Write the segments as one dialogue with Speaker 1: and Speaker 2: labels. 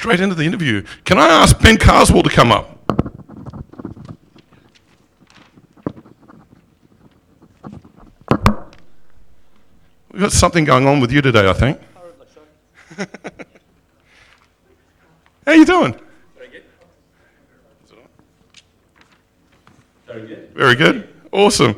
Speaker 1: straight into the interview. Can I ask Ben Carswell to come up? We've got something going on with you today, I think. How you doing?
Speaker 2: Very good. Very good.
Speaker 1: Very good. Awesome.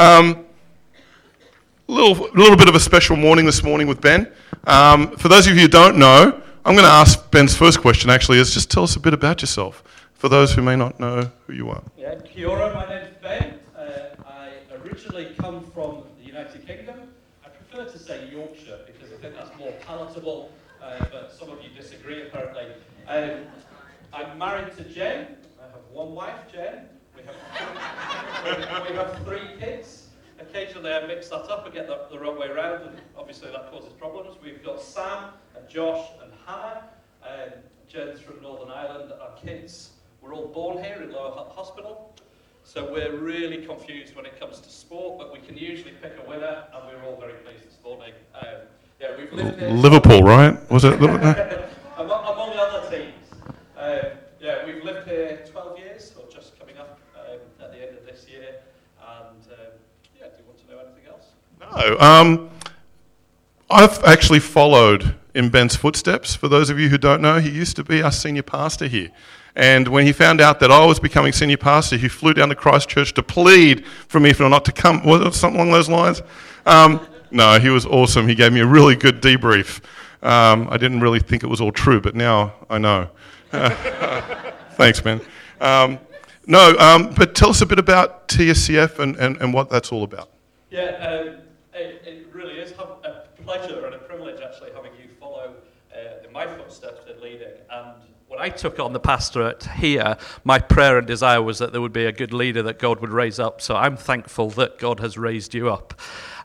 Speaker 1: Little bit of a special morning this morning with Ben. For those of you who don't know, I'm going to ask Ben's first question, actually, is just tell us a bit about yourself, for those who may not know who you are.
Speaker 2: Yeah, kia ora, my name's Ben. I originally come from the United Kingdom. I prefer to say Yorkshire because I think that's more palatable, but some of you disagree apparently. I'm married to Jen. I have one wife, Jen. We have 3 kids. Occasionally I mix that up and get the wrong way around, and obviously that causes problems. We've got Sam and Josh and Hannah. Jen's from Northern Ireland. Our kids were all born here in Lower Hutt Hospital. So we're really confused when it comes to sport, but we can usually pick a winner, and we're all very pleased this morning. We've lived here.
Speaker 1: Liverpool, right? Was it Liverpool?
Speaker 2: Among other teams. We've lived here 12 years, or just coming up at the end of this year. And do you want to know anything else?
Speaker 1: No. I've actually followed in Ben's footsteps. For those of you who don't know, he used to be our senior pastor here. And when he found out that I was becoming senior pastor, he flew down to Christchurch to plead for me for not to come. Was it something along those lines? No, he was awesome. He gave me a really good debrief. I didn't really think it was all true, but now I know. Thanks, man. But tell us a bit about TSCF and what that's all about.
Speaker 2: Yeah, it really is a pleasure and a privilege actually having you follow in my footsteps in leading. And when I took on the pastorate here, my prayer and desire was that there would be a good leader that God would raise up. So I'm thankful that God has raised you up.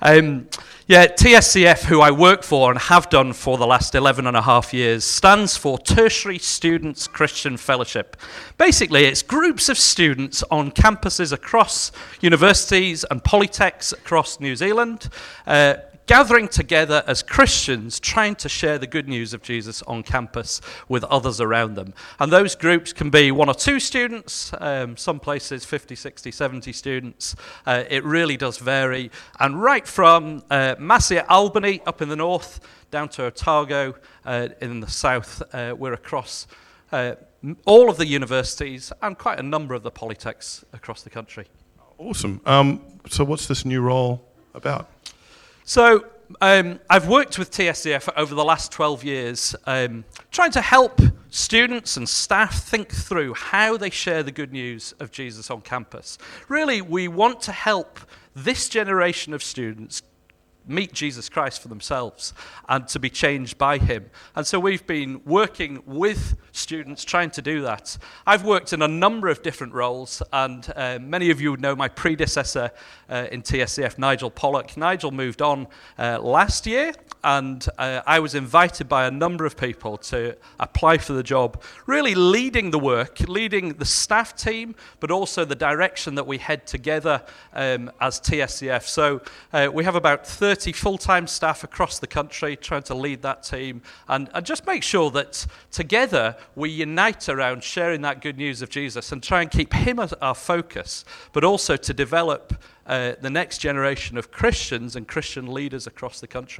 Speaker 2: TSCF, who I work for and have done for the last 11 and a half years, stands for Tertiary Students Christian Fellowship. Basically, it's groups of students on campuses across universities and polytechs across New Zealand, gathering together as Christians, trying to share the good news of Jesus on campus with others around them. And those groups can be 1 or 2 students, some places 50, 60, 70 students. It really does vary. And right from Massey at Albany up in the north, down to Otago in the south, we're across all of the universities and quite a number of the polytechs across the country.
Speaker 1: Awesome. So what's this new role about?
Speaker 2: So I've worked with TSCF over the last 12 years, trying to help students and staff think through how they share the good news of Jesus on campus. Really, we want to help this generation of students meet Jesus Christ for themselves and to be changed by him. And so we've been working with students trying to do that. I've worked in a number of different roles, and many of you would know my predecessor in TSCF, Nigel Pollock. Nigel moved on last year, and I was invited by a number of people to apply for the job, really leading the work, leading the staff team, but also the direction that we head together as TSCF. So we have about 30 full-time staff across the country trying to lead that team and just make sure that together we unite around sharing that good news of Jesus and try and keep him as our focus, but also to develop the next generation of Christians and Christian leaders across the country.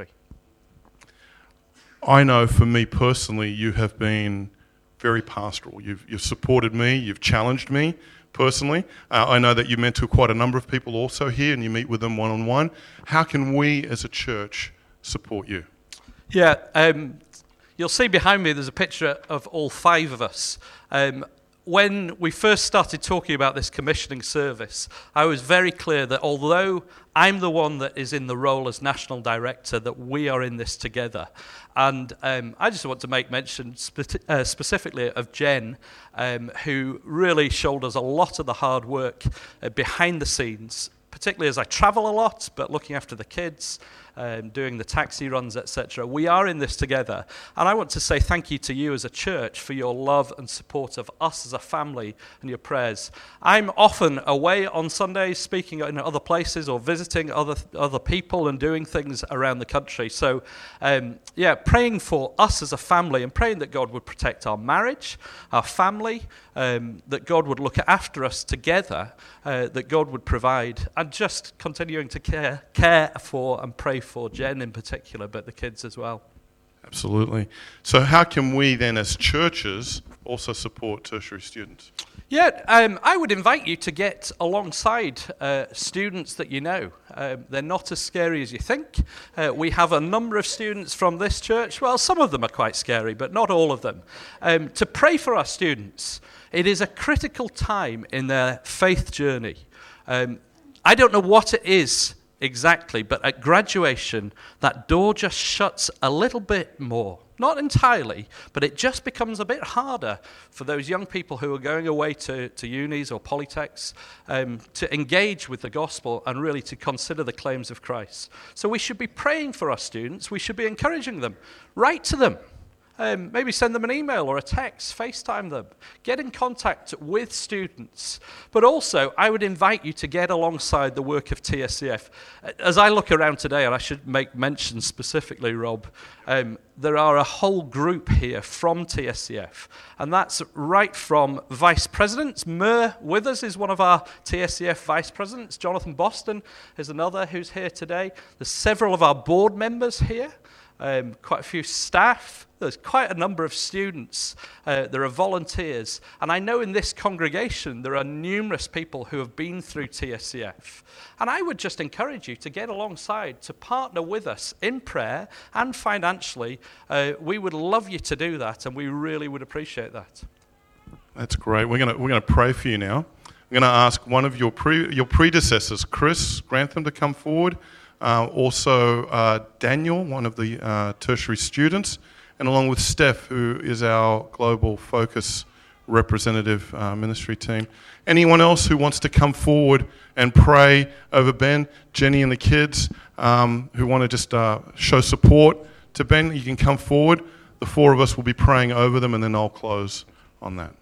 Speaker 1: I know for me personally, you have been very pastoral. You've supported me, you've challenged me personally. I know that you mentor quite a number of people also here and you meet with them one-on-one. How can we as a church support you?
Speaker 2: Yeah, you'll see behind me there's a picture of all 5 of us. When we first started talking about this commissioning service, I was very clear that although I'm the one that is in the role as national director, that we are in this together. And I just want to make mention specifically of Jen, who really shoulders a lot of the hard work behind the scenes, particularly as I travel a lot, but looking after the kids, doing the taxi runs, etc. We are in this together. And I want to say thank you to you as a church for your love and support of us as a family and your prayers. I'm often away on Sundays speaking in other places or visiting other people and doing things around the country. So, praying for us as a family and praying that God would protect our marriage, our family, that God would look after us together, that God would provide, and just continuing to care for and pray for Jen in particular, but the kids as well.
Speaker 1: Absolutely. So how can we then as churches also support tertiary students?
Speaker 2: Yeah, I would invite you to get alongside students that you know. They're not as scary as you think. We have a number of students from this church. Well, some of them are quite scary, but not all of them. To pray for our students. It is a critical time in their faith journey. I don't know what it is exactly, but at graduation, that door just shuts a little bit more. Not entirely, but it just becomes a bit harder for those young people who are going away to unis or polytechs to engage with the gospel and really to consider the claims of Christ. So we should be praying for our students. We should be encouraging them. Write to them. Maybe send them an email or a text, FaceTime them, get in contact with students. But also, I would invite you to get alongside the work of TSCF. As I look around today, and I should make mention specifically, Rob, there are a whole group here from TSCF, and that's right from vice presidents. Mer Withers is one of our TSCF vice presidents. Jonathan Boston is another who's here today. There's several of our board members here. Quite a few staff, there's quite a number of students, there are volunteers, and I know in this congregation there are numerous people who have been through TSCF, and I would just encourage you to get alongside, to partner with us in prayer and financially. We would love you to do that, and we really would appreciate that.
Speaker 1: That's great. We're gonna pray for you now. I'm going to ask one of your predecessors, Chris Grantham, to come forward. Also Daniel, one of the tertiary students, and along with Steph, who is our Global Focus representative ministry team. Anyone else who wants to come forward and pray over Ben, Jenny and the kids, who want to just show support to Ben, you can come forward. The four of us will be praying over them, and then I'll close on that.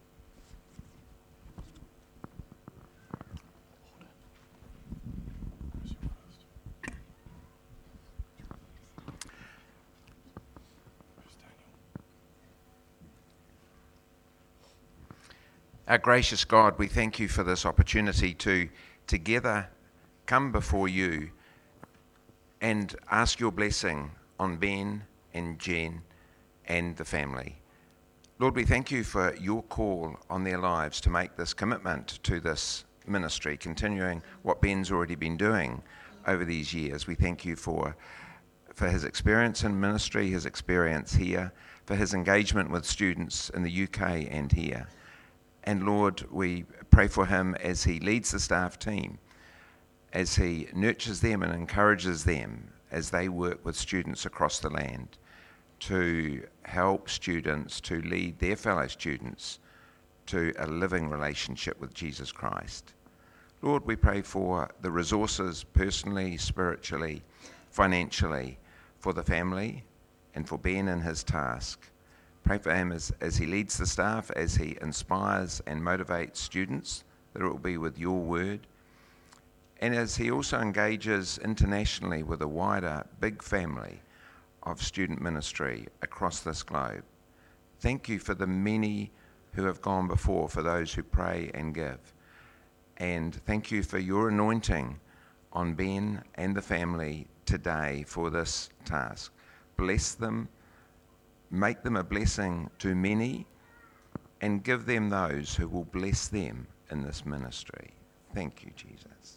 Speaker 3: Our gracious God, we thank you for this opportunity to together come before you and ask your blessing on Ben and Jen and the family. Lord, we thank you for your call on their lives to make this commitment to this ministry, continuing what Ben's already been doing over these years. We thank you for his experience in ministry, his experience here, for his engagement with students in the UK and here. And Lord, we pray for him as he leads the staff team, as he nurtures them and encourages them as they work with students across the land to help students to lead their fellow students to a living relationship with Jesus Christ. Lord, we pray for the resources personally, spiritually, financially, for the family and for Ben and his task. Pray for him as he leads the staff, as he inspires and motivates students, that it will be with your word. And as he also engages internationally with a wider, big family of student ministry across this globe. Thank you for the many who have gone before, for those who pray and give. And thank you for your anointing on Ben and the family today for this task. Bless them. Make them a blessing to many, and give them those who will bless them in this ministry. Thank you, Jesus.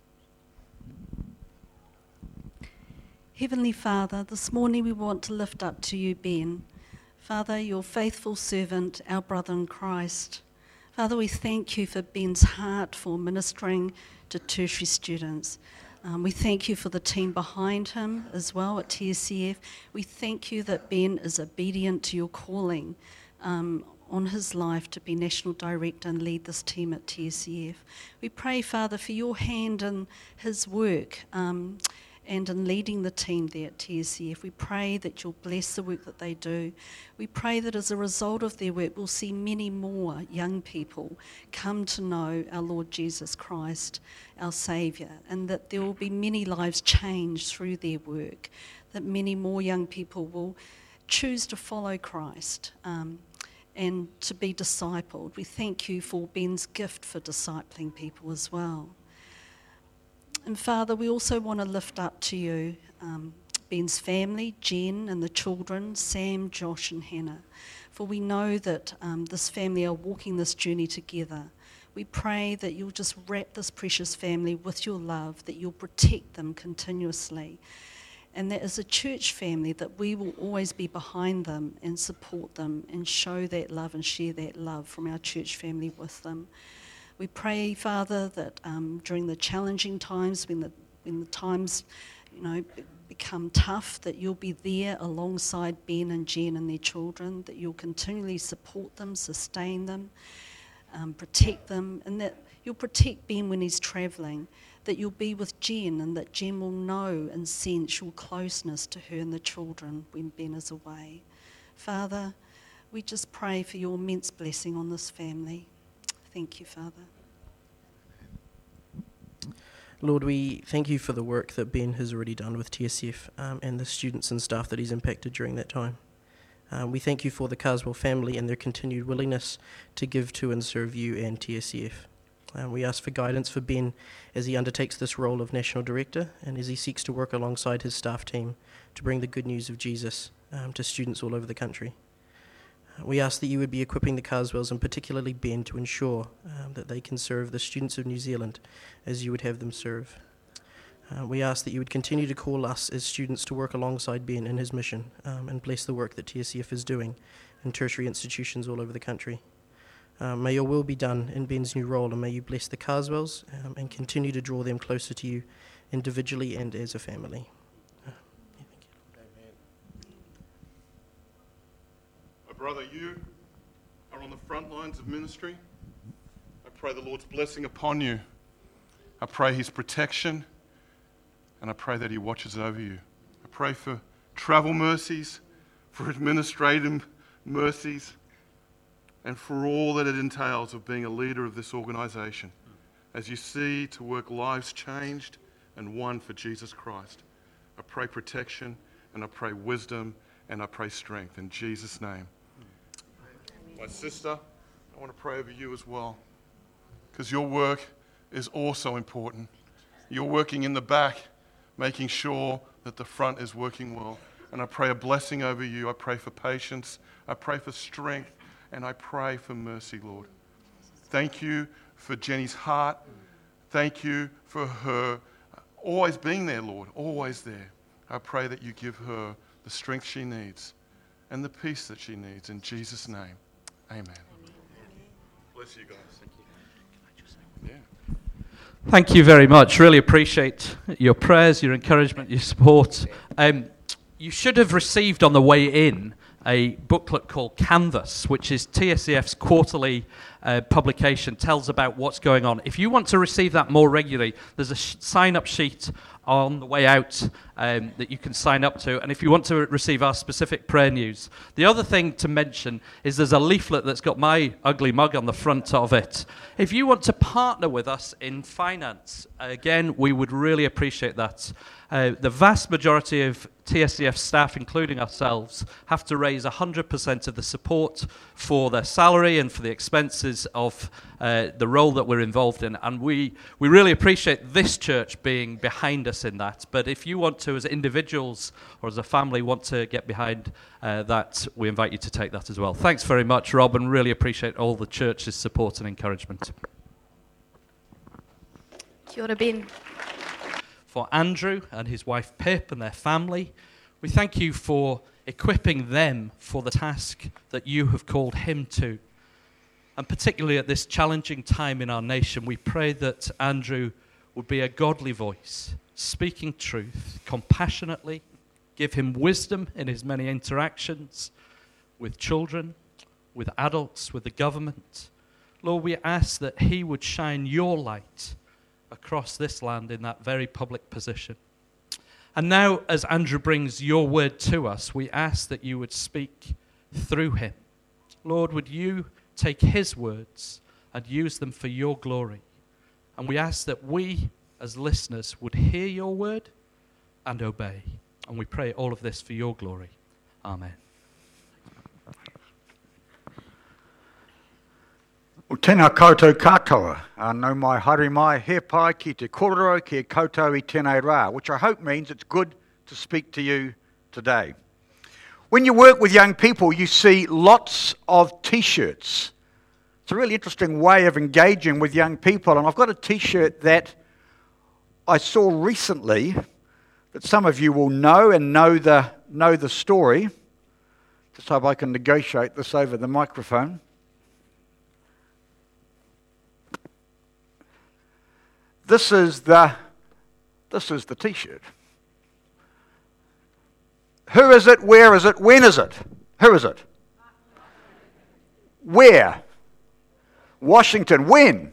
Speaker 4: Heavenly Father, this morning we want to lift up to you Ben. Father, your faithful servant, our brother in Christ. Father, we thank you for Ben's heart for ministering to tertiary students. We thank you for the team behind him as well at TSCF. We thank you that Ben is obedient to your calling on his life to be National Director and lead this team at TSCF. We pray, Father, for your hand in his work and in leading the team there at TSCF. We pray that you'll bless the work that they do. We pray that as a result of their work, we'll see many more young people come to know our Lord Jesus Christ, our Saviour, and that there will be many lives changed through their work, that many more young people will choose to follow Christ and to be discipled. We thank you for Ben's gift for discipling people as well. And Father, we also want to lift up to you Ben's family, Jen and the children, Sam, Josh and Hannah. For we know that this family are walking this journey together. We pray that you'll just wrap this precious family with your love, that you'll protect them continuously. And that as a church family, that we will always be behind them and support them and show that love and share that love from our church family with them. We pray, Father, that during the challenging times, when the times, become tough, that you'll be there alongside Ben and Jen and their children, that you'll continually support them, sustain them, protect them, and that you'll protect Ben when he's travelling, that you'll be with Jen, and that Jen will know and sense your closeness to her and the children when Ben is away. Father, we just pray for your immense blessing on this family. Thank you, Father.
Speaker 5: Lord, we thank you for the work that Ben has already done with TSF and the students and staff that he's impacted during that time. We thank you for the Carswell family and their continued willingness to give to and serve you and TSCF. We ask for guidance for Ben as he undertakes this role of National Director and as he seeks to work alongside his staff team to bring the good news of Jesus to students all over the country. We ask that you would be equipping the Carswells and particularly Ben to ensure that they can serve the students of New Zealand as you would have them serve. We ask that you would continue to call us as students to work alongside Ben in his mission and bless the work that TSCF is doing in tertiary institutions all over the country. May your will be done in Ben's new role, and may you bless the Carswells and continue to draw them closer to you individually and as a family.
Speaker 1: Brother, you are on the front lines of ministry. I pray the Lord's blessing upon you. I pray his protection, and I pray that he watches over you. I pray for travel mercies, for administrative mercies, and for all that it entails of being a leader of this organisation, as you see to work lives changed and won for Jesus Christ. I pray protection, and I pray wisdom, and I pray strength in Jesus' name. My sister, I want to pray over you as well, because your work is also important. You're working in the back, making sure that the front is working well. And I pray a blessing over you. I pray for patience. I pray for strength. And I pray for mercy, Lord. Thank you for Jenny's heart. Thank you for her always being there, Lord, always there. I pray that you give her the strength she needs and the peace that she needs. In Jesus' name. Amen. Bless you guys. Thank you. Yeah.
Speaker 2: Thank you very much. Really appreciate your prayers, your encouragement, your support. You should have received on the way in a booklet called Canvas, which is TSCF's quarterly publication, tells about what's going on. If you want to receive that more regularly, there's a sign-up sheet on the way out that you can sign up to, and if you want to receive our specific prayer news. The other thing to mention is there's a leaflet that's got my ugly mug on the front of it. If you want to partner with us in finance, again, we would really appreciate that. The vast majority of TSCF staff, including ourselves, have to raise 100% of the support for their salary and for the expenses of the role that we're involved in. And we really appreciate this church being behind us in that. But if you want to, as individuals or as a family, want to get behind that, we invite you to take that as well. Thanks very much, Rob, and really appreciate all the church's support and encouragement.
Speaker 6: Kia ora, Ben.
Speaker 2: For Andrew and his wife Pip and their family, we thank you for equipping them for the task that you have called him to. And particularly at this challenging time in our nation, we pray that Andrew would be a godly voice, speaking truth compassionately, give him wisdom in his many interactions with children, with adults, with the government. Lord, we ask that he would shine your light across this land in that very public position. And now, as Andrew brings your word to us, we ask that you would speak through him. Lord, would you take his words and use them for your glory? And we ask that we, as listeners, would hear your word and obey. And we pray all of this for your glory. Amen.
Speaker 6: O tēnā koutou katoa, no mai haere mai, he pai ki te kororo ki e koutou I tēnei rā, which I hope means it's good to speak to you today. When you work with young people, you see lots of T-shirts. It's a really interesting way of engaging with young people, and I've got a T-shirt that I saw recently that some of you will know and know the story. Just hope I can negotiate this over the microphone. This is the T-shirt. Who is it? Where is it? When is it? Who is it? Where? Washington. When?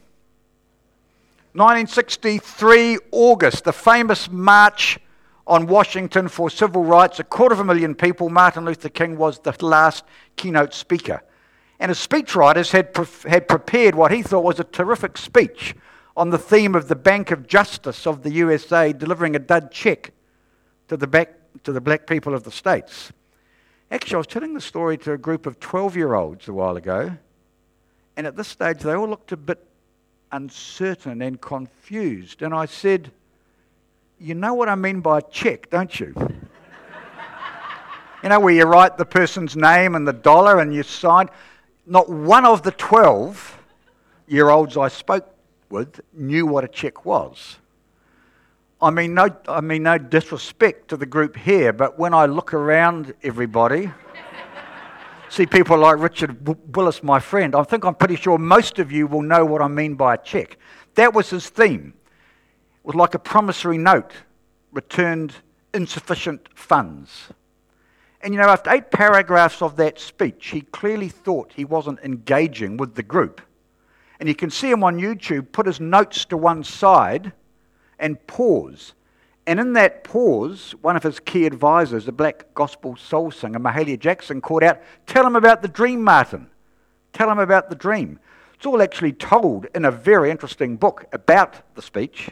Speaker 6: 1963, August, the famous March on Washington for civil rights. 250,000 people. Martin Luther King was the last keynote speaker. And his speechwriters had prepared what he thought was a terrific speech on the theme of the Bank of Justice of the USA delivering a dud check to the black people of the States. Actually, I was telling the story to a group of 12-year-olds a while ago, and at this stage they all looked a bit uncertain and confused. And I said, you know what I mean by a check, don't you? You know, where you write the person's name and the dollar and you sign. Not one of the 12-year-olds I spoke with knew what a check was. I mean no disrespect to the group here, but when I look around everybody, see people like Richard Willis, my friend, I'm pretty sure most of you will know what I mean by a check. That was his theme. It was like a promissory note, returned insufficient funds. And you know, after 8 paragraphs of that speech, he clearly thought he wasn't engaging with the group. And you can see him on YouTube put his notes to one side and pause. And in that pause, one of his key advisors, the black gospel soul singer, Mahalia Jackson, called out, "Tell him about the dream, Martin. Tell him about the dream." It's all actually told in a very interesting book about the speech.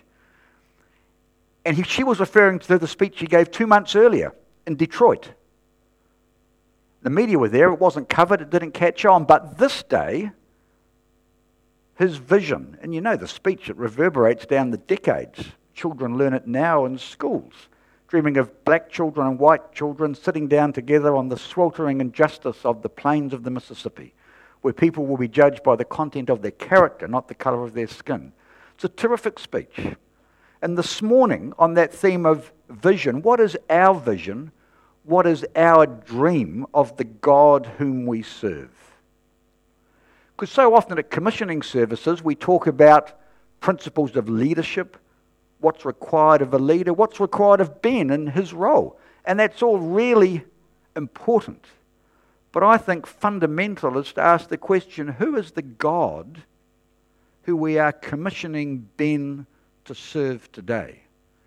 Speaker 6: And she was referring to the speech he gave 2 months earlier in Detroit. The media were there. It wasn't covered. It didn't catch on. But this day, his vision, and you know the speech, it reverberates down the decades. Children learn it now in schools, dreaming of black children and white children sitting down together on the sweltering injustice of the plains of the Mississippi, where people will be judged by the content of their character, not the colour of their skin. It's a terrific speech. And this morning, on that theme of vision, what is our vision? What is our dream of the God whom we serve? Because so often at commissioning services, we talk about principles of leadership, what's required of a leader, what's required of Ben in his role. And that's all really important. But I think fundamental is to ask the question, who is the God who we are commissioning Ben to serve today?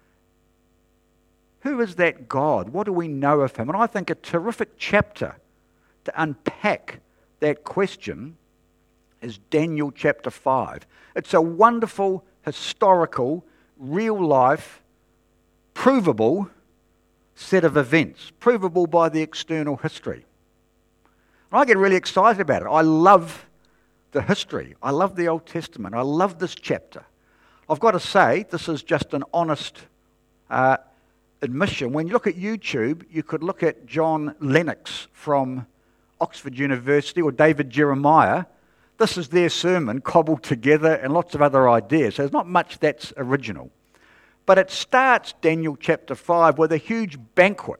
Speaker 6: Who is that God? What do we know of him? And I think a terrific chapter to unpack that question is Daniel chapter 5. It's a wonderful, historical, real-life, provable set of events, provable by the external history. And I get really excited about it. I love the history. I love the Old Testament. I love this chapter. I've got to say, this is just an honest admission. When you look at YouTube, you could look at John Lennox from Oxford University or David Jeremiah. This is their sermon cobbled together and lots of other ideas. So there's not much that's original. But it starts, Daniel chapter 5, with a huge banquet.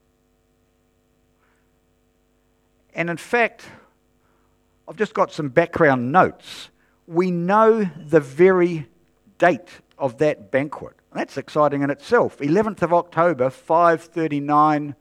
Speaker 6: And in fact, I've just got some background notes. We know the very date of that banquet. And that's exciting in itself. 11th of October, 539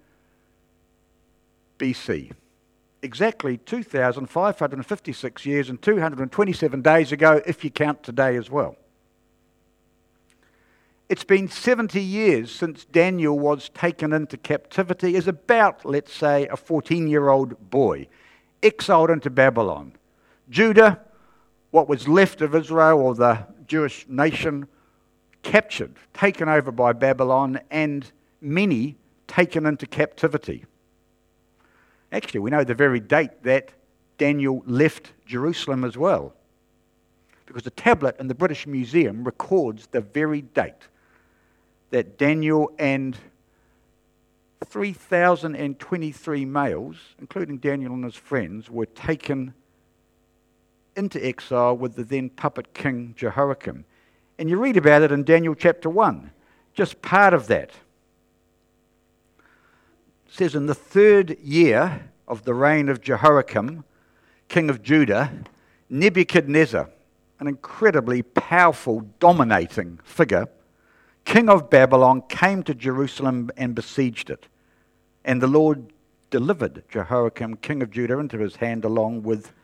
Speaker 6: BC. Exactly 2,556 years and 227 days ago, if you count today as well. It's been 70 years since Daniel was taken into captivity as about, let's say, a 14-year-old boy, exiled into Babylon. Judah, what was left of Israel or the Jewish nation, captured, taken over by Babylon, and many taken into captivity. Actually, we know the very date that Daniel left Jerusalem as well, because the tablet in the British Museum records the very date that Daniel and 3,023 males, including Daniel and his friends, were taken into exile with the then puppet king Jehoiakim. And you read about it in Daniel chapter 1, just part of that. It says, in the 3rd year of the reign of Jehoiakim, king of Judah, Nebuchadnezzar, an incredibly powerful, dominating figure, king of Babylon, came to Jerusalem and besieged it. And the Lord delivered Jehoiakim, king of Judah, into his hand, along with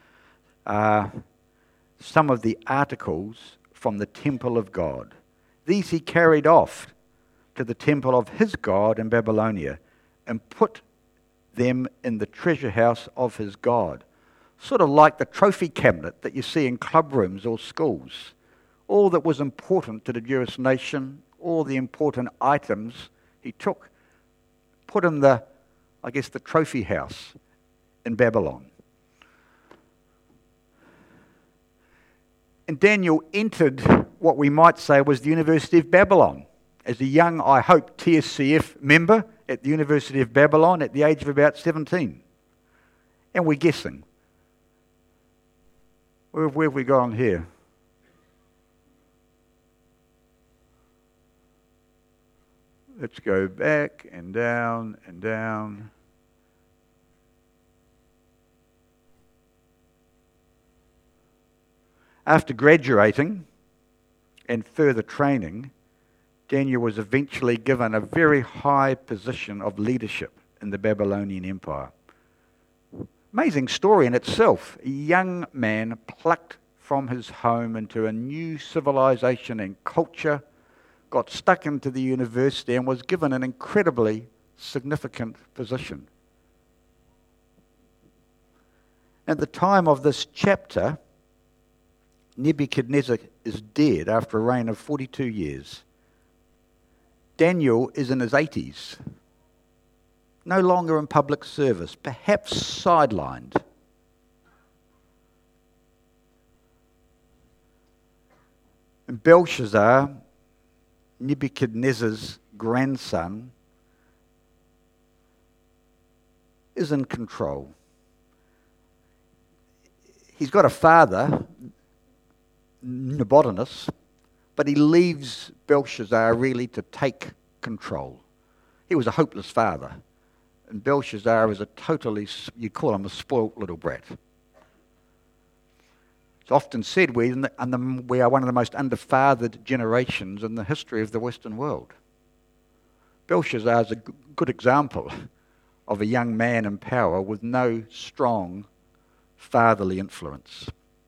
Speaker 6: some of the articles from the temple of God. These he carried off to the temple of his God in Babylonia and put them in the treasure house of his God. Sort of like the trophy cabinet that you see in club rooms or schools. All that was important to the Jewish nation, all the important items he took, put in the trophy house in Babylon. And Daniel entered what we might say was the University of Babylon as a young, I hope, TSCF member at the University of Babylon at the age of about 17. And we're guessing. Where have we gone here? Let's go back and down and down. After graduating and further training, Daniel was eventually given a very high position of leadership in the Babylonian Empire. Amazing story in itself. A young man plucked from his home into a new civilization and culture, got stuck into the university and was given an incredibly significant position. At the time of this chapter, Nebuchadnezzar is dead after a reign of 42 years. Daniel is in his 80s, no longer in public service, perhaps sidelined. And Belshazzar, Nebuchadnezzar's grandson, is in control. He's got a father, Nabonidus, but he leaves Belshazzar really to take control. He was a hopeless father, and Belshazzar is a totally, you call him a spoilt little brat. It's often said we are one of the most underfathered generations in the history of the Western world. Belshazzar is a good example of a young man in power with no strong fatherly influence.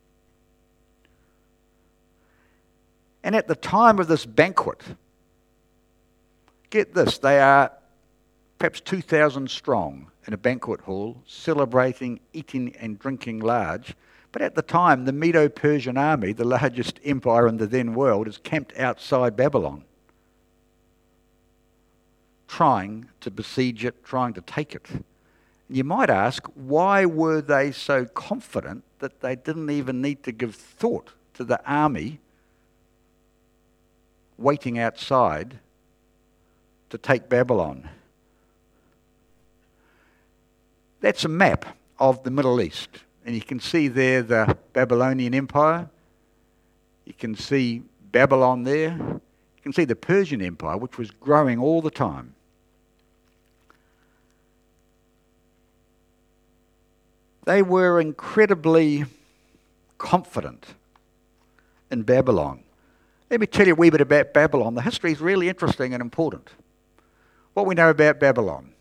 Speaker 6: And at the time of this banquet, get this, they are perhaps 2,000 strong in a banquet hall, celebrating, eating and drinking large. But at the time, the Medo-Persian army, the largest empire in the then world, is camped outside Babylon, trying to besiege it, trying to take it. And you might ask, why were they so confident that they didn't even need to give thought to the army waiting outside to take Babylon? That's a map of the Middle East. And you can see there the Babylonian Empire. You can see Babylon there. You can see the Persian Empire, which was growing all the time. They were incredibly confident in Babylon. Let me tell you a wee bit about Babylon. The history is really interesting and important. What we know about Babylon.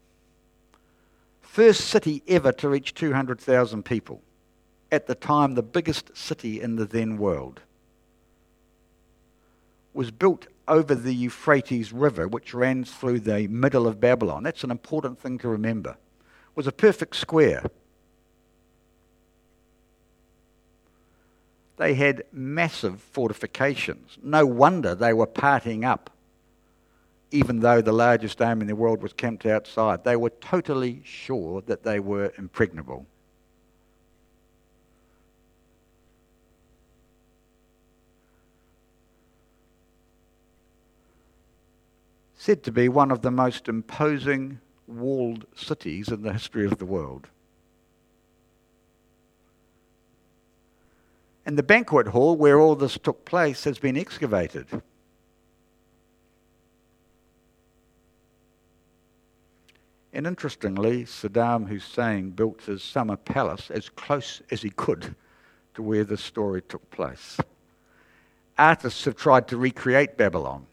Speaker 6: First city ever to reach 200,000 people. At the time, the biggest city in the then world. Was built over the Euphrates River, which ran through the middle of Babylon. That's an important thing to remember. It was a perfect square. They had massive fortifications. No wonder they were partying up, even though the largest army in the world was camped outside. They were totally sure that they were impregnable. Said to be one of the most imposing walled cities in the history of the world. And the banquet hall where all this took place has been excavated. And interestingly, Saddam Hussein built his summer palace as close as he could to where this story took place. Artists have tried to recreate Babylon.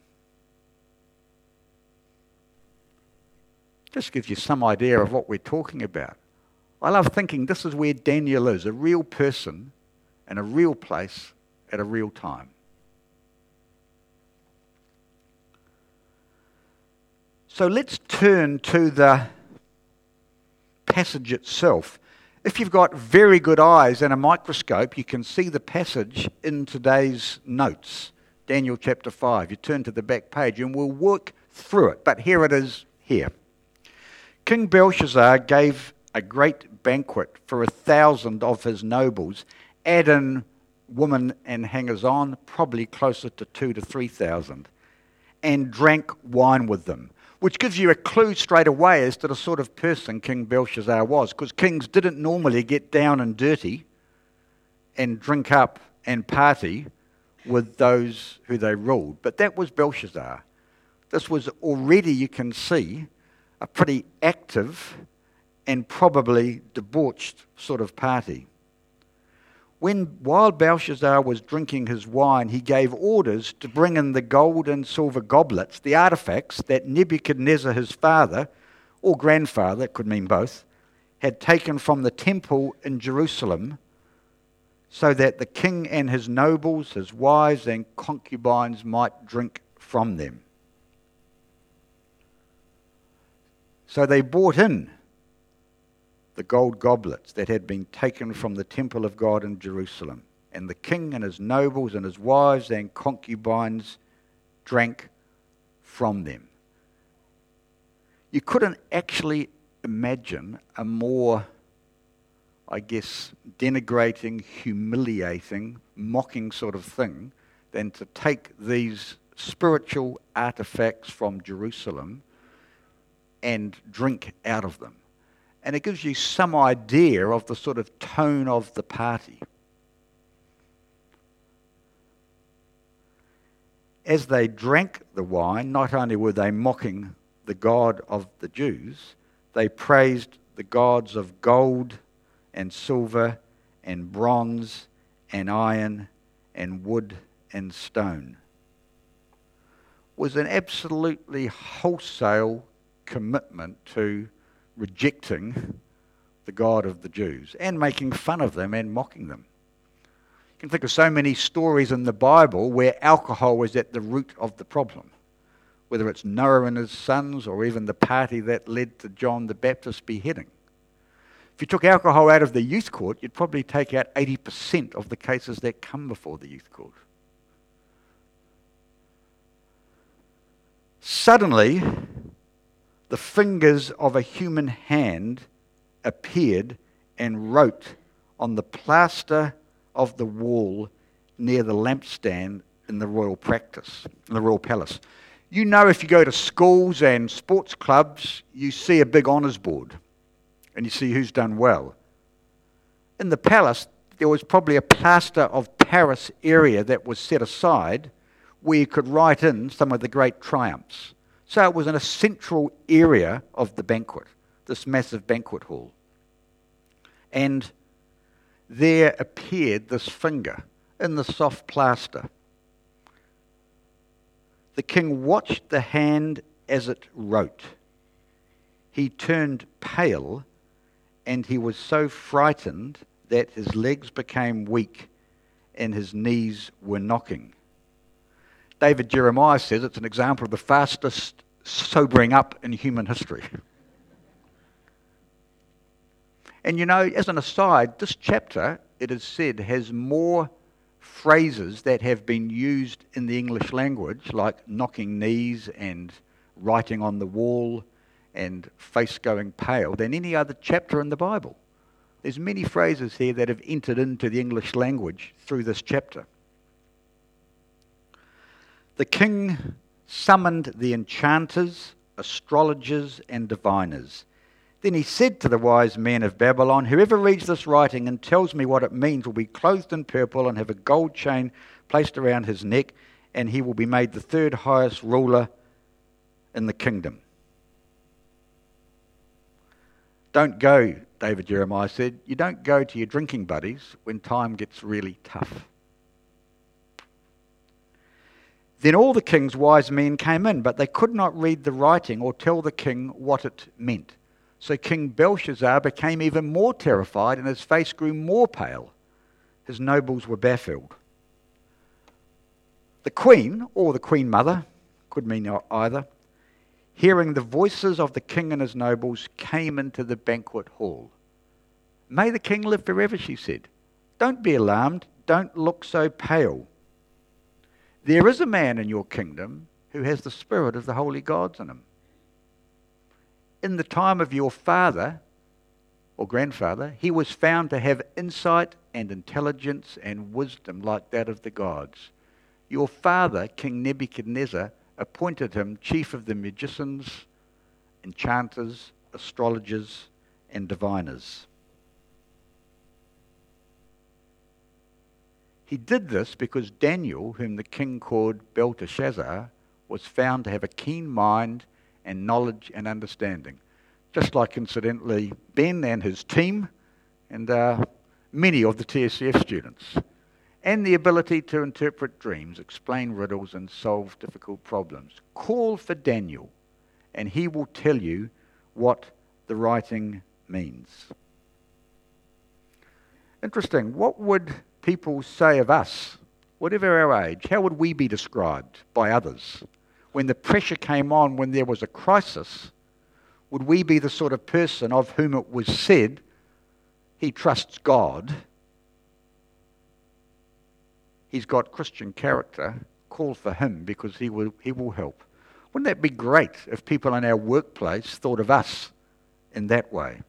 Speaker 6: Just gives you some idea of what we're talking about. I love thinking this is where Daniel is, a real person in a real place at a real time. So let's turn to the passage itself. If you've got very good eyes and a microscope, you can see the passage in today's notes, Daniel chapter 5. You turn to the back page and we'll work through it. But here it is here. King Belshazzar gave a great banquet for 1,000 of his nobles, add in women and hangers-on, probably closer to 2,000 to 3,000, and drank wine with them, which gives you a clue straight away as to the sort of person King Belshazzar was, because kings didn't normally get down and dirty and drink up and party with those who they ruled. But that was Belshazzar. This was already, you can see, a pretty active and probably debauched sort of party. While Belshazzar was drinking his wine, he gave orders to bring in the gold and silver goblets, the artifacts that Nebuchadnezzar, his father, or grandfather, it could mean both, had taken from the temple in Jerusalem, so that the king and his nobles, his wives and concubines might drink from them. So they brought in the gold goblets that had been taken from the temple of God in Jerusalem. And the king and his nobles and his wives and concubines drank from them. You couldn't actually imagine a more, I guess, denigrating, humiliating, mocking sort of thing than to take these spiritual artifacts from Jerusalem and drink out of them. And it gives you some idea of the sort of tone of the party. As they drank the wine, not only were they mocking the God of the Jews, they praised the gods of gold and silver and bronze and iron and wood and stone. It was an absolutely wholesale commitment to rejecting the God of the Jews and making fun of them and mocking them. You can think of so many stories in the Bible where alcohol was at the root of the problem, whether it's Noah and his sons or even the party that led to John the Baptist's beheading. If you took alcohol out of the youth court, you'd probably take out 80% of the cases that come before the youth court. Suddenly, the fingers of a human hand appeared and wrote on the plaster of the wall near the lampstand in the royal palace. You know, if you go to schools and sports clubs, you see a big honours board and you see who's done well. In the palace, there was probably a plaster of Paris area that was set aside where you could write in some of the great triumphs. So it was in a central area of the banquet, this massive banquet hall. And there appeared this finger in the soft plaster. The king watched the hand as it wrote. He turned pale, and he was so frightened that his legs became weak and his knees were knocking. David Jeremiah says it's an example of the fastest sobering up in human history. And you know, as an aside, this chapter, it is said, has more phrases that have been used in the English language, like knocking knees and writing on the wall and face going pale, than any other chapter in the Bible. There's many phrases here that have entered into the English language through this chapter. The king summoned the enchanters, astrologers, and diviners. Then he said to the wise men of Babylon, "Whoever reads this writing and tells me what it means will be clothed in purple and have a gold chain placed around his neck, and he will be made the third highest ruler in the kingdom." Don't go, David Jeremiah said. You don't go to your drinking buddies when time gets really tough. Then all the king's wise men came in, but they could not read the writing or tell the king what it meant. So King Belshazzar became even more terrified, and his face grew more pale. His nobles were baffled. The queen, or the queen mother, could mean either, hearing the voices of the king and his nobles, came into the banquet hall. "May the king live forever," she said. "Don't be alarmed. Don't look so pale. There is a man in your kingdom who has the spirit of the holy gods in him. In the time of your father or grandfather, he was found to have insight and intelligence and wisdom like that of the gods. Your father, King Nebuchadnezzar, appointed him chief of the magicians, enchanters, astrologers, and diviners. He did this because Daniel, whom the king called Belteshazzar, was found to have a keen mind and knowledge and understanding. Just like, incidentally, Ben and his team and many of the TSCF students. And the ability to interpret dreams, explain riddles, and solve difficult problems. Call for Daniel, and he will tell you what the writing means. Interesting. What would people say of us, whatever our age? How would we be described by others? When the pressure came on, when there was a crisis, would we be the sort of person of whom it was said, he trusts God, he's got Christian character, call for him because he will help? Wouldn't that be great if people in our workplace thought of us in that way?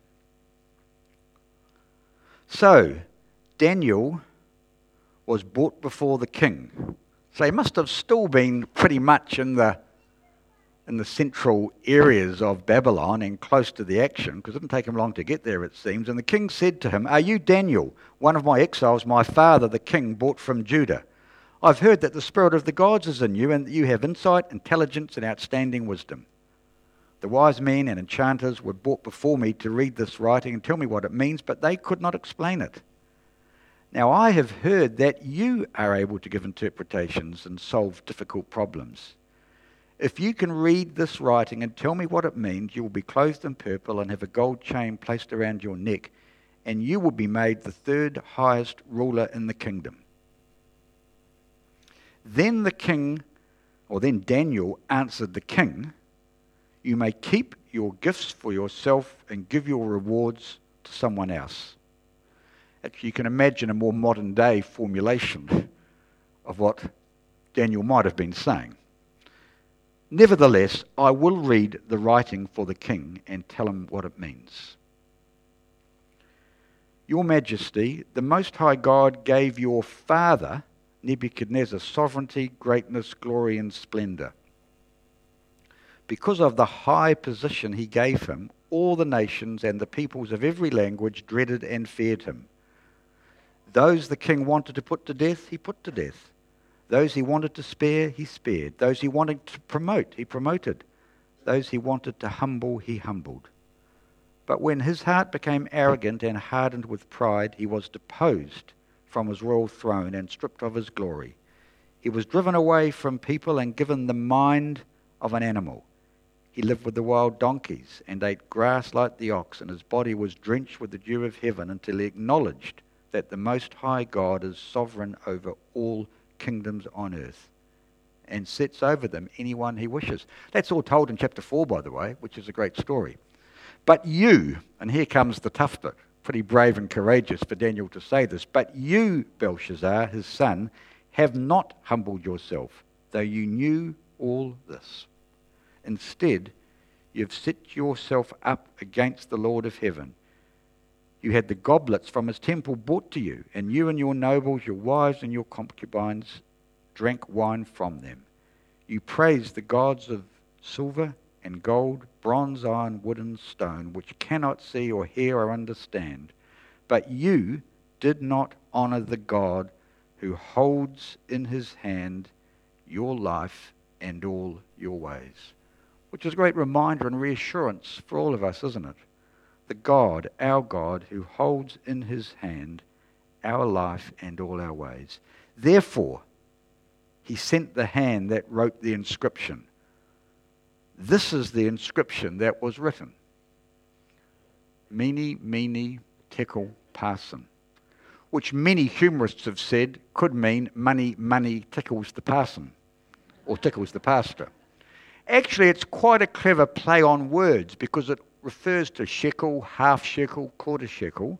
Speaker 6: So, Daniel was brought before the king. So he must have still been pretty much in the central areas of Babylon and close to the action, because it didn't take him long to get there, it seems. And the king said to him, "Are you Daniel, one of my exiles my father, the king, brought from Judah? I've heard that the spirit of the gods is in you, and that you have insight, intelligence, and outstanding wisdom. The wise men and enchanters were brought before me to read this writing and tell me what it means, but they could not explain it. Now I have heard that you are able to give interpretations and solve difficult problems. If you can read this writing and tell me what it means, you will be clothed in purple and have a gold chain placed around your neck, and you will be made the third highest ruler in the kingdom." Then then Daniel answered the king, "You may keep your gifts for yourself and give your rewards to someone else." Actually, you can imagine a more modern day formulation of what Daniel might have been saying. "Nevertheless, I will read the writing for the king and tell him what it means. Your Majesty, the Most High God gave your father, Nebuchadnezzar, sovereignty, greatness, glory, and splendor. Because of the high position he gave him, all the nations and the peoples of every language dreaded and feared him. Those the king wanted to put to death, he put to death. Those he wanted to spare, he spared. Those he wanted to promote, he promoted. Those he wanted to humble, he humbled. But when his heart became arrogant and hardened with pride, he was deposed from his royal throne and stripped of his glory. He was driven away from people and given the mind of an animal. He lived with the wild donkeys and ate grass like the ox, and his body was drenched with the dew of heaven until he acknowledged that the Most High God is sovereign over all kingdoms on earth, and sets over them anyone he wishes. That's all told in chapter 4, by the way, which is a great story. But you, and here comes the tough bit, pretty brave and courageous for Daniel to say this, but you, Belshazzar, his son, have not humbled yourself, though you knew all this. Instead, you have set yourself up against the Lord of heaven. You had the goblets from his temple brought to you, and you and your nobles, your wives and your concubines drank wine from them. You praised the gods of silver and gold, bronze, iron, wood and stone, which cannot see or hear or understand. But you did not honor the God who holds in his hand your life and all your ways. Which is a great reminder and reassurance for all of us, isn't it? The God, our God, who holds in his hand our life and all our ways. Therefore, he sent the hand that wrote the inscription. This is the inscription that was written. Mene, mene, tekel, parsin. Which many humorists have said could mean money, money tickles the parson. Or tickles the pastor. Actually, it's quite a clever play on words because it refers to shekel, half shekel, quarter shekel.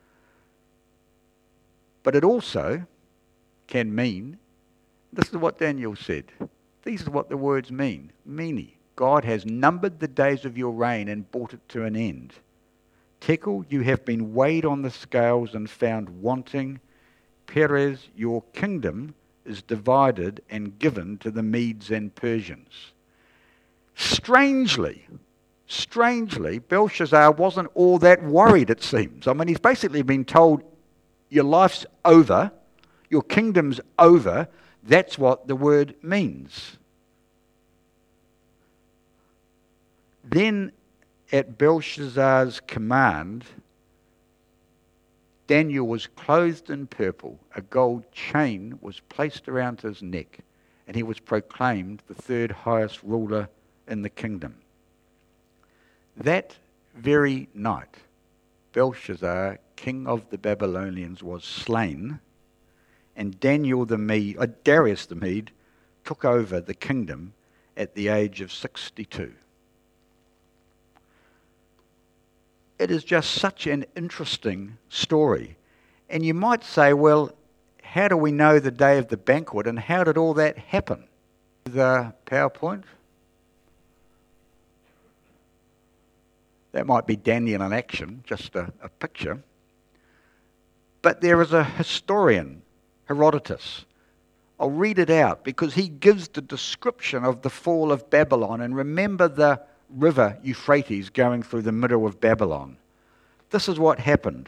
Speaker 6: But it also can mean, this is what Daniel said, these are what the words mean. Mene, God has numbered the days of your reign and brought it to an end. Tekel, you have been weighed on the scales and found wanting. Perez, your kingdom is divided and given to the Medes and Persians. Strangely, Belshazzar wasn't all that worried, it seems. I mean, he's basically been told, your life's over, your kingdom's over. That's what the word means. Then, at Belshazzar's command, Daniel was clothed in purple. A gold chain was placed around his neck, and he was proclaimed the third highest ruler in the kingdom. That very night, Belshazzar, king of the Babylonians, was slain, and Darius the Mede took over the kingdom at the age of 62. It is just such an interesting story. And you might say, well, how do we know the day of the banquet and how did all that happen? The PowerPoint? That might be Daniel in action, just a picture. But there is a historian, Herodotus. I'll read it out because he gives the description of the fall of Babylon. And remember the river Euphrates going through the middle of Babylon. This is what happened.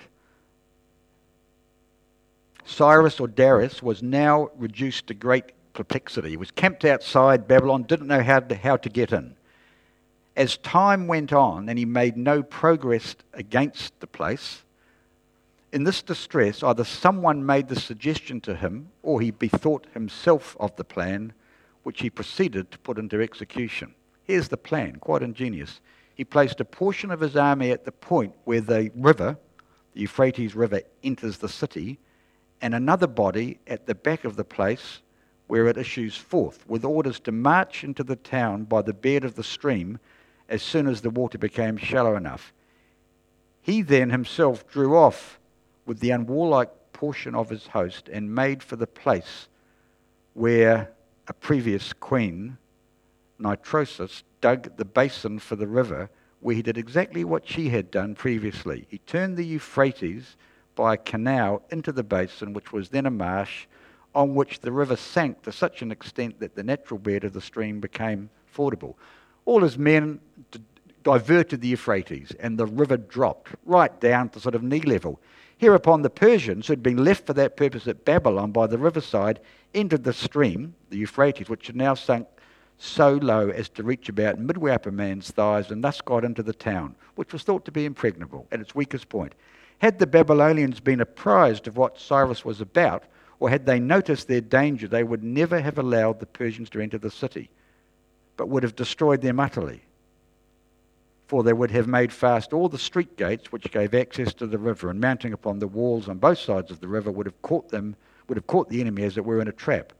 Speaker 6: Cyrus or Darius was now reduced to great perplexity. He was camped outside Babylon, didn't know how to get in. As time went on and he made no progress against the place, in this distress, either someone made the suggestion to him or he bethought himself of the plan, which he proceeded to put into execution. Here's the plan, quite ingenious. He placed a portion of his army at the point where the river, the Euphrates River, enters the city, and another body at the back of the place where it issues forth, with orders to march into the town by the bed of the stream as soon as the water became shallow enough. He then himself drew off with the unwarlike portion of his host and made for the place where a previous queen, Nitrosis, dug the basin for the river, where he did exactly what she had done previously. He turned the Euphrates by a canal into the basin, which was then a marsh, on which the river sank to such an extent that the natural bed of the stream became fordable. All his men diverted the Euphrates, and the river dropped right down to sort of knee level. Hereupon the Persians, who had been left for that purpose at Babylon by the riverside, entered the stream, the Euphrates, which had now sunk so low as to reach about midway up a man's thighs, and thus got into the town, which was thought to be impregnable at its weakest point. Had the Babylonians been apprised of what Cyrus was about, or had they noticed their danger, they would never have allowed the Persians to enter the city, but would have destroyed them utterly. For they would have made fast all the street gates which gave access to the river, and mounting upon the walls on both sides of the river would have caught the enemy as it were in a trap.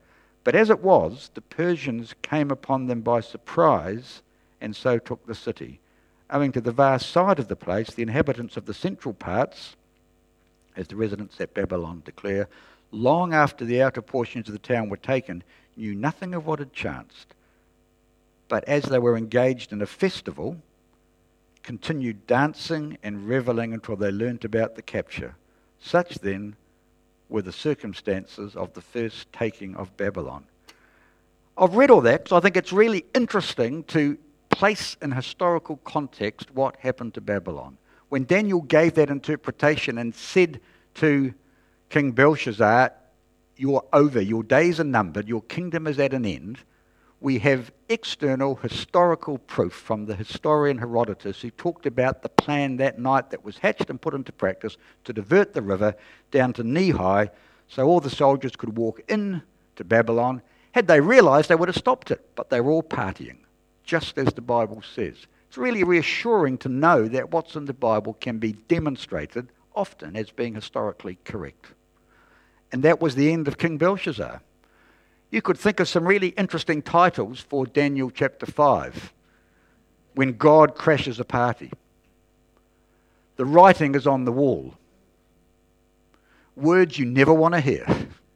Speaker 6: But as it was, the Persians came upon them by surprise and so took the city. Owing to the vast size of the place, the inhabitants of the central parts, as the residents at Babylon declare, long after the outer portions of the town were taken, knew nothing of what had chanced. But as they were engaged in a festival, continued dancing and revelling until they learnt about the capture. Such then were the circumstances of the first taking of Babylon. I've read all that because I think it's really interesting to place in historical context what happened to Babylon. When Daniel gave that interpretation and said to King Belshazzar, "You're over, your days are numbered, your kingdom is at an end," we have external historical proof from the historian Herodotus, who talked about the plan that night that was hatched and put into practice to divert the river down to knee-high so all the soldiers could walk in to Babylon. Had they realised, they would have stopped it, but they were all partying, just as the Bible says. It's really reassuring to know that what's in the Bible can be demonstrated often as being historically correct. And that was the end of King Belshazzar. You could think of some really interesting titles for Daniel chapter 5, when God crashes a party. The writing is on the wall. Words you never want to hear.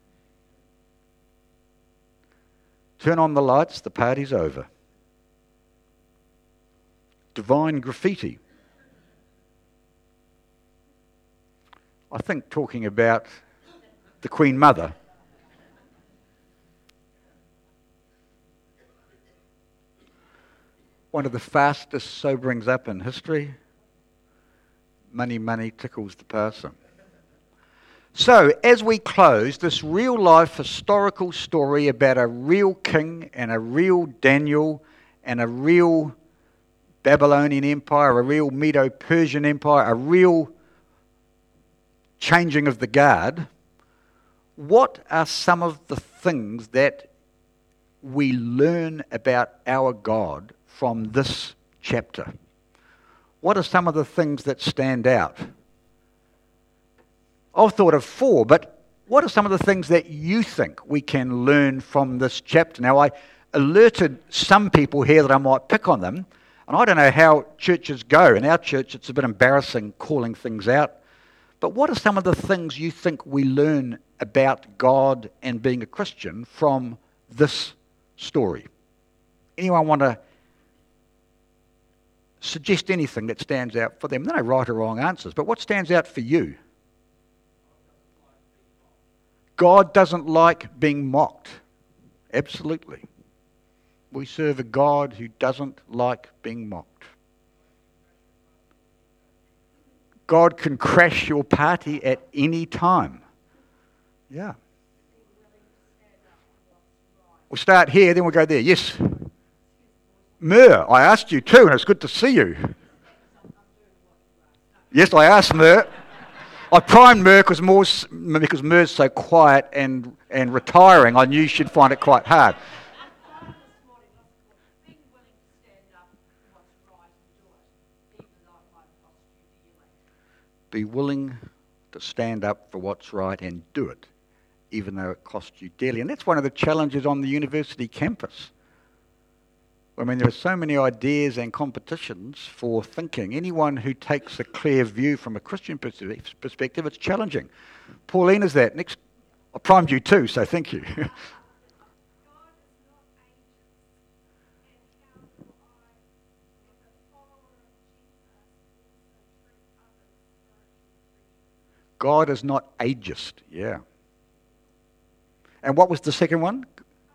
Speaker 6: Turn on the lights, the party's over. Divine graffiti. I think talking about the Queen Mother. One of the fastest soberings up in history. Money, money tickles the parson. So, as we close, this real-life historical story about a real king and a real Daniel and a real Babylonian Empire, a real Medo-Persian Empire, a real changing of the guard, what are some of the things that we learn about our God from this chapter? What are some of the things that stand out? I've thought of 4, but what are some of the things that you think we can learn from this chapter? Now, I alerted some people here that I might pick on them, and I don't know how churches go. In our church, it's a bit embarrassing calling things out. But what are some of the things you think we learn about God and being a Christian from this story? Anyone want to suggest anything that stands out for them? No right or wrong answers, but what stands out for you? God doesn't like being mocked. Absolutely. We serve a God who doesn't like being mocked. God can crash your party at any time. Yeah. We'll start here, then we'll go there. Yes. Mer, I asked you too, and it's good to see you. Yes, I asked Mer. I primed Mer because Mer's so quiet and retiring. I knew she'd find it quite hard. Be willing to stand up for what's right and do it, even though it costs you dearly. And that's one of the challenges on the university campus. I mean, there are so many ideas and competitions for thinking. Anyone who takes a clear view from a Christian perspective, it's challenging. Pauline is that. Next, I primed you too, so thank you. God is not ageist, yeah. And what was the second one?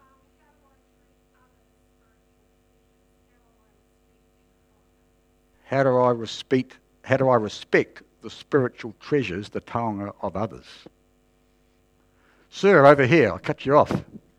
Speaker 6: How do I respect the spiritual treasures, the taonga of others? Sir, over here, I'll cut you off.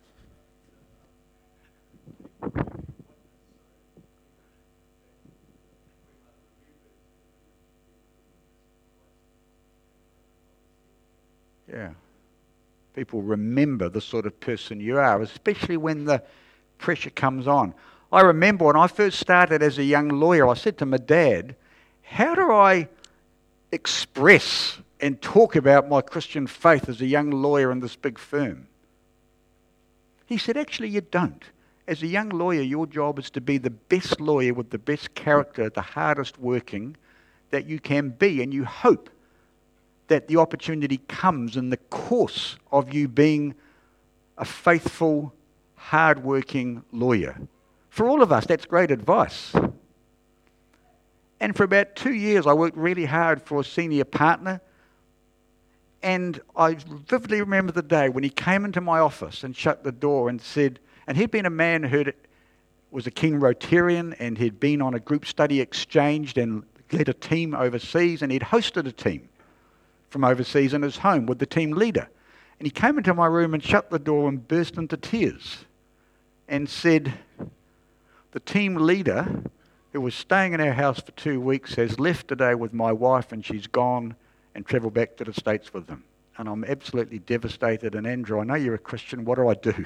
Speaker 6: Yeah. People remember the sort of person you are, especially when the pressure comes on. I remember when I first started as a young lawyer, I said to my dad, how do I express and talk about my Christian faith as a young lawyer in this big firm? He said, actually, you don't. As a young lawyer, your job is to be the best lawyer with the best character, the hardest working that you can be. And you hope that the opportunity comes in the course of you being a faithful, hard-working lawyer. For all of us, that's great advice. And for about 2 years, I worked really hard for a senior partner. And I vividly remember the day when he came into my office and shut the door and said, and he'd been a man who was a keen Rotarian, and he'd been on a group study exchange and led a team overseas, and he'd hosted a team from overseas in his home with the team leader. And he came into my room and shut the door and burst into tears and said, the team leader, who was staying in our house for 2 weeks, has left today with my wife, and she's gone and travelled back to the States with them. And I'm absolutely devastated. And Andrew, I know you're a Christian. What do I do?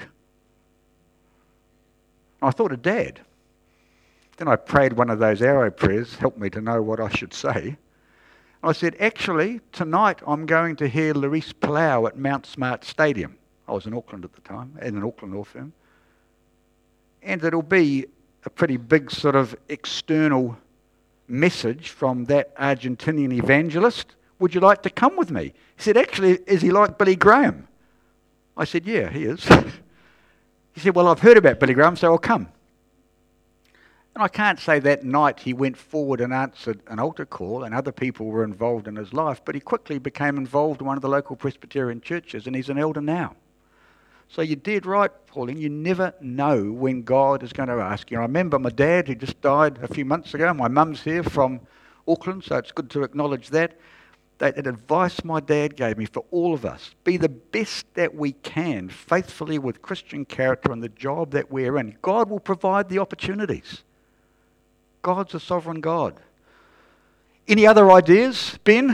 Speaker 6: I thought of Dad. Then I prayed one of those arrow prayers, helped me to know what I should say. I said, actually, tonight I'm going to hear Luis Palau at Mount Smart Stadium. I was in Auckland at the time, in an Auckland law firm. And it'll be a pretty big sort of external message from that Argentinian evangelist. Would you like to come with me? He said, actually, is he like Billy Graham? I said, yeah, he is. He said, well, I've heard about Billy Graham, so I'll come. And I can't say that night he went forward and answered an altar call and other people were involved in his life, but he quickly became involved in one of the local Presbyterian churches, and he's an elder now. So you did right, Pauline. You never know when God is going to ask you. I remember my dad, who just died a few months ago. My mum's here from Auckland, so it's good to acknowledge that. That advice my dad gave me for all of us, be the best that we can, faithfully with Christian character in the job that we're in. God will provide the opportunities. God's a sovereign God. Any other ideas, Ben?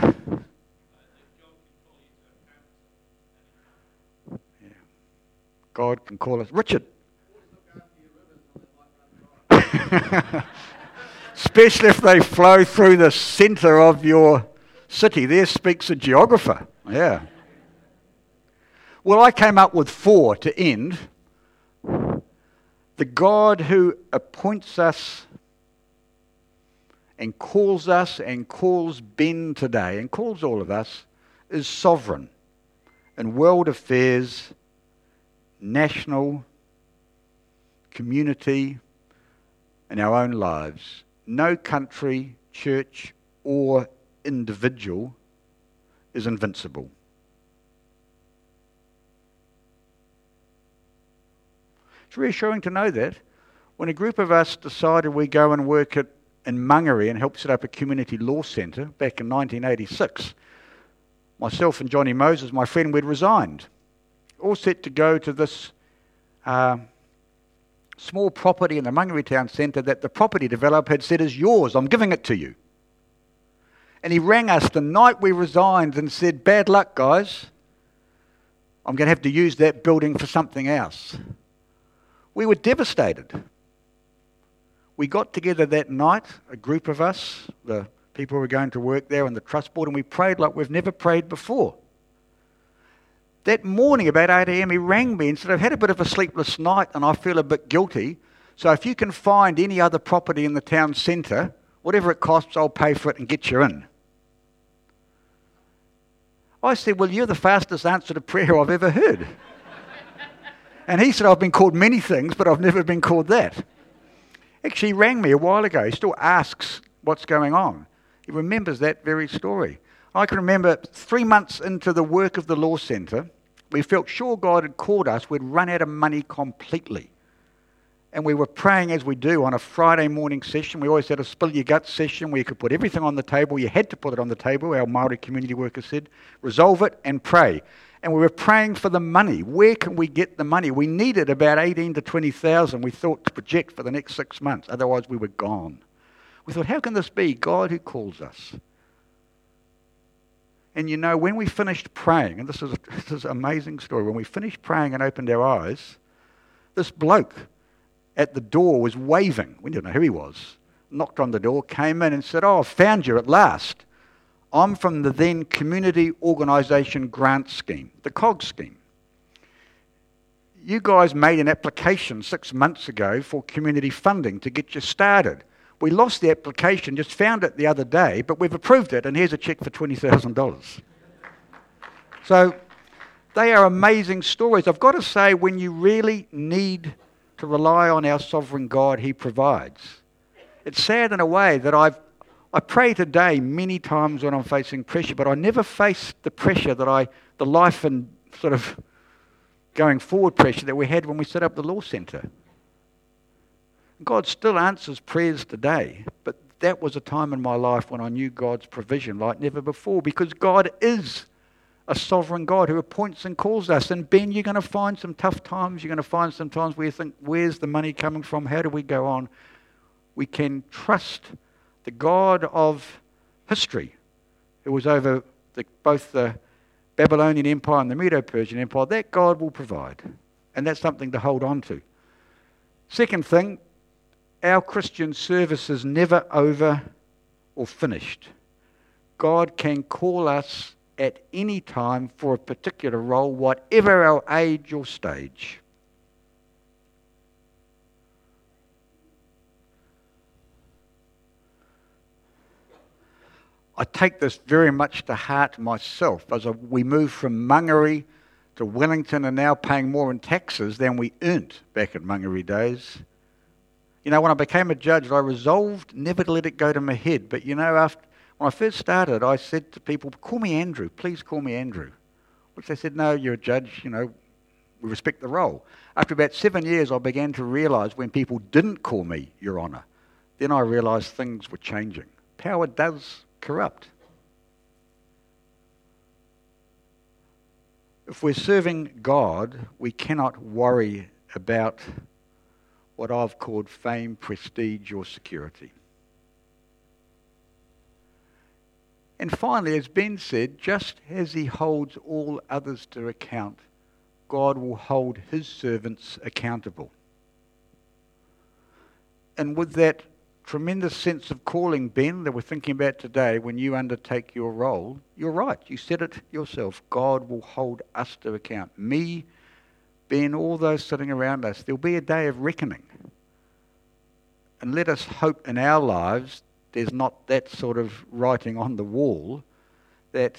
Speaker 6: Yeah. God can call us. Richard? Especially if they flow through the centre of your city. There speaks a geographer. Yeah. Well, I came up with 4 to end. The God who appoints us and calls Ben today and calls all of us is sovereign in world affairs, national, community, and our own lives. No country, church, or individual is invincible. It's reassuring to know that when a group of us decided we go and work in Mangere and help set up a community law centre back in 1986, myself and Johnny Moses, my friend, we'd resigned, all set to go to this small property in the Mangere town centre that the property developer had said is yours, I'm giving it to you. And he rang us the night we resigned and said, bad luck, guys. I'm going to have to use that building for something else. We were devastated. We got together that night, a group of us, the people who were going to work there on the trust board, and we prayed like we've never prayed before. That morning, about 8 a.m, he rang me and said, I've had a bit of a sleepless night and I feel a bit guilty. So if you can find any other property in the town centre, whatever it costs, I'll pay for it and get you in. I said, well, you're the fastest answer to prayer I've ever heard. And he said, I've been called many things, but I've never been called that. Actually, he rang me a while ago. He still asks what's going on. He remembers that very story. I can remember 3 months into the work of the law centre, we felt sure God had called us. We'd run out of money completely. And we were praying, as we do, on a Friday morning session. We always had a spill your guts session where you could put everything on the table. You had to put it on the table, our Māori community workers said. Resolve it and pray. And we were praying for the money. Where can we get the money? We needed about 18 to 20,000, we thought, to project for the next 6 months. Otherwise, we were gone. We thought, how can this be? God who calls us. And you know, when we finished praying, and this is an amazing story, when we finished praying and opened our eyes, this bloke at the door was waving. We didn't know who he was. Knocked on the door, came in and said, oh, I've found you at last. I'm from the then Community Organisation Grant Scheme, the COG scheme. you guys made an application 6 months ago for community funding to get you started. We lost the application, just found it the other day, but we've approved it, and here's a cheque for $20,000. So they are amazing stories. I've got to say, when you really need to rely on our sovereign God, He provides. It's sad in a way that I pray today many times when I'm facing pressure, but I never face the pressure the life and sort of going forward pressure that we had when we set up the law centre. God still answers prayers today, but that was a time in my life when I knew God's provision like never before, because God is a sovereign God who appoints and calls us. And Ben, you're going to find some tough times. You're going to find some times where you think, where's the money coming from? How do we go on? We can trust the God of history, who was over both the Babylonian Empire and the Medo-Persian Empire. That God will provide. And that's something to hold on to. Second thing, our Christian service is never over or finished. God can call us at any time for a particular role, whatever our age or stage. I take this very much to heart myself as we move from Mangere to Wellington and now paying more in taxes than we earned back in Mangere days. You know, when I became a judge, I resolved never to let it go to my head. But you know, when I first started, I said to people, call me Andrew, please call me Andrew. Which they said, no, you're a judge, you know, we respect the role. After about 7 years, I began to realise when people didn't call me Your Honour, then I realised things were changing. Power does corrupt. If we're serving God, we cannot worry about what I've called fame, prestige, or security. And finally, as Ben said, just as He holds all others to account, God will hold His servants accountable. And with that tremendous sense of calling, Ben, that we're thinking about today, when you undertake your role, you're right. You said it yourself. God will hold us to account. Me, Ben, all those sitting around us. There'll be a day of reckoning. And let us hope in our lives there's not that sort of writing on the wall that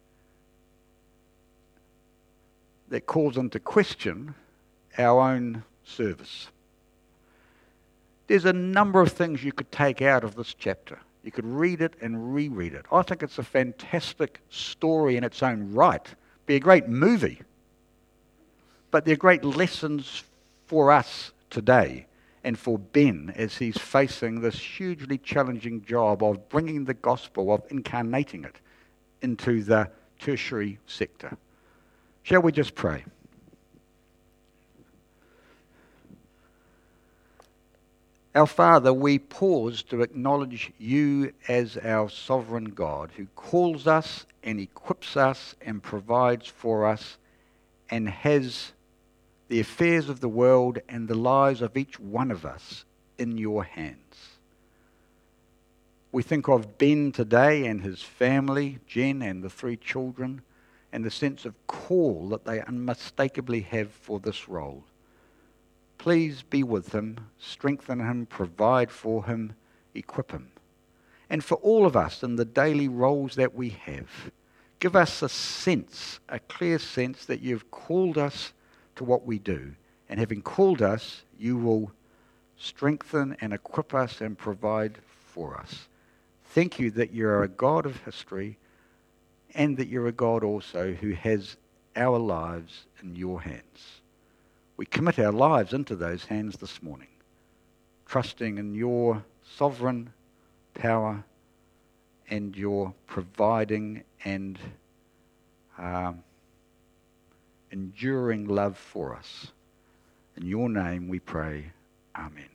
Speaker 6: calls into question our own service. There's a number of things you could take out of this chapter. You could read it and reread it. I think it's a fantastic story in its own right. It'd be a great movie. But they're great lessons for us today and for Ben as he's facing this hugely challenging job of bringing the gospel, of incarnating it into the tertiary sector. Shall we just pray? Our Father, we pause to acknowledge You as our sovereign God who calls us and equips us and provides for us and has the affairs of the world and the lives of each one of us in Your hands. We think of Ben today and his family, Jen and the 3 children, and the sense of call that they unmistakably have for this role. Please be with him, strengthen him, provide for him, equip him. And for all of us in the daily roles that we have, give us a clear sense that You've called us to what we do. And having called us, You will strengthen and equip us and provide for us. Thank You that You're a God of history and that You're a God also who has our lives in Your hands. We commit our lives into those hands this morning, trusting in Your sovereign power and Your providing and enduring love for us. In Your name we pray. Amen.